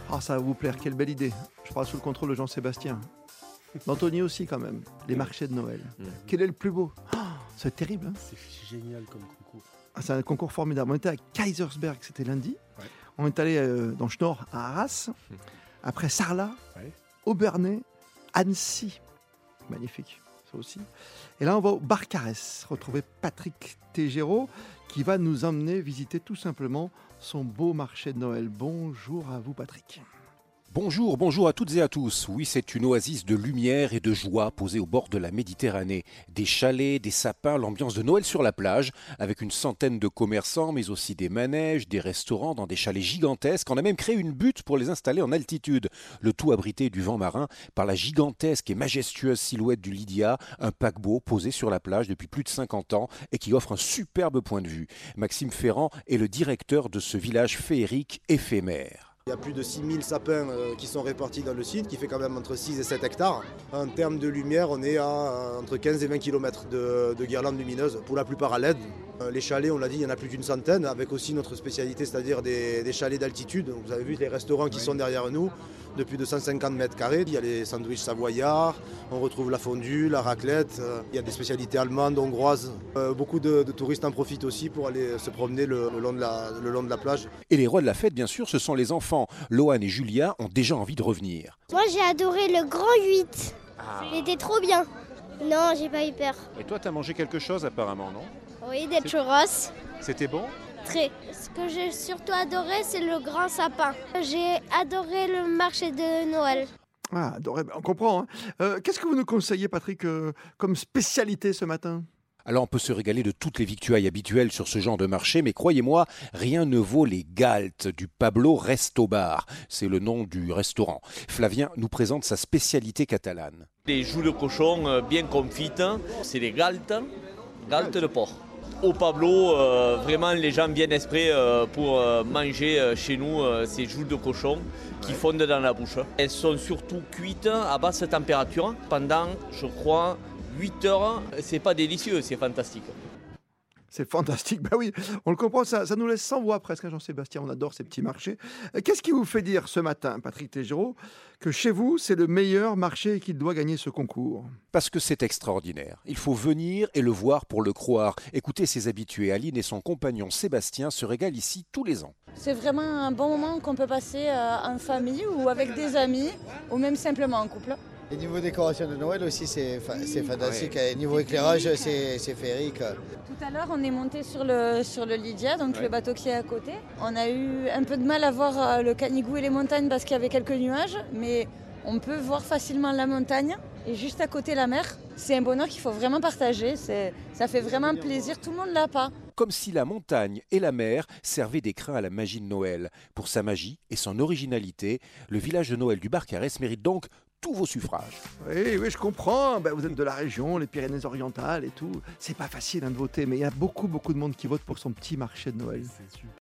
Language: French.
Ah, ça va vous plaire, quelle belle idée. Je parle sous le contrôle de Jean-Sébastien. D'Anthony aussi quand même, les marchés de Noël. Quel est le plus beau? C'est terrible, hein. C'est génial comme concours. Ah, c'est un concours formidable. On était à Kaisersberg, c'était lundi. Ouais. On est allé dans le Schnorr à Arras. Après Sarlat, Ouais. Obernai, Annecy. Magnifique, ça aussi. Et là, on va au Barcarès, retrouver Patrick Tégéraud qui va nous emmener visiter tout simplement son beau marché de Noël. Bonjour à vous, Patrick. Bonjour à toutes et à tous. Oui, c'est une oasis de lumière et de joie posée au bord de la Méditerranée. Des chalets, des sapins, l'ambiance de Noël sur la plage, avec une centaine de commerçants, mais aussi des manèges, des restaurants dans des chalets gigantesques. On a même créé une butte pour les installer en altitude. Le tout abrité du vent marin par la gigantesque et majestueuse silhouette du Lydia, un paquebot posé sur la plage depuis plus de 50 ans et qui offre un superbe point de vue. Maxime Ferrand est le directeur de ce village féerique éphémère. Il y a plus de 6000 sapins qui sont répartis dans le site, qui fait quand même entre 6 et 7 hectares. En termes de lumière, on est à entre 15 et 20 km de guirlandes lumineuses, pour la plupart à LED. Les chalets, on l'a dit, il y en a plus d'une centaine, avec aussi notre spécialité, c'est-à-dire des chalets d'altitude. Vous avez vu les restaurants qui sont derrière nous, de plus de 150 mètres carrés. Il y a les sandwichs savoyards, on retrouve la fondue, la raclette. Il y a des spécialités allemandes, hongroises. Beaucoup de touristes en profitent aussi pour aller se promener le long de la plage. Et les rois de la fête, bien sûr, ce sont les enfants. Lohan et Julia ont déjà envie de revenir. Moi j'ai adoré le grand 8. Il était trop bien. Non, j'ai pas eu peur. Et toi, t'as mangé quelque chose apparemment, non? Oui, des churros. C'était bon? Très. Ce que j'ai surtout adoré, c'est le grand sapin. J'ai adoré le marché de Noël. Ah, adoré, on comprend. Hein. Qu'est-ce que vous nous conseillez, Patrick, comme spécialité ce matin? Alors on peut se régaler de toutes les victuailles habituelles sur ce genre de marché, mais croyez-moi, rien ne vaut les galtes du Pablo Resto Bar. C'est le nom du restaurant. Flavien nous présente sa spécialité catalane. Des joues de cochon bien confites, c'est des galtes de porc. Au Pablo, vraiment les gens viennent exprès pour manger chez nous ces joues de cochon qui fondent dans la bouche. Elles sont surtout cuites à basse température pendant, je crois, 8 heures. C'est pas délicieux, c'est fantastique. C'est fantastique, bah oui, on le comprend, ça nous laisse sans voix presque, hein, Jean-Sébastien, on adore ces petits marchés. Qu'est-ce qui vous fait dire ce matin, Patrick Tégéraud, que chez vous, c'est le meilleur marché et qu'il doit gagner ce concours? Parce que c'est extraordinaire. Il faut venir et le voir pour le croire. Écoutez, ses habitués, Aline et son compagnon Sébastien se régalent ici tous les ans. C'est vraiment un bon moment qu'on peut passer en famille ou avec des amis ou même simplement en couple. Et niveau décoration de Noël aussi, c'est fantastique. Et niveau éclairage, c'est féerique. Tout à l'heure, on est monté sur le Lydia, donc le bateau qui est à côté. On a eu un peu de mal à voir le Canigou et les montagnes parce qu'il y avait quelques nuages, mais on peut voir facilement la montagne et juste à côté la mer. C'est un bonheur qu'il faut vraiment partager. Ça fait vraiment plaisir, tout le monde l'a pas. Comme si la montagne et la mer servaient d'écrin à la magie de Noël. Pour sa magie et son originalité, le village de Noël du Barcarès mérite donc tous vos suffrages. Oui, je comprends. Ben, vous êtes de la région, les Pyrénées-Orientales et tout. C'est pas facile de voter, mais il y a beaucoup de monde qui vote pour son petit marché de Noël.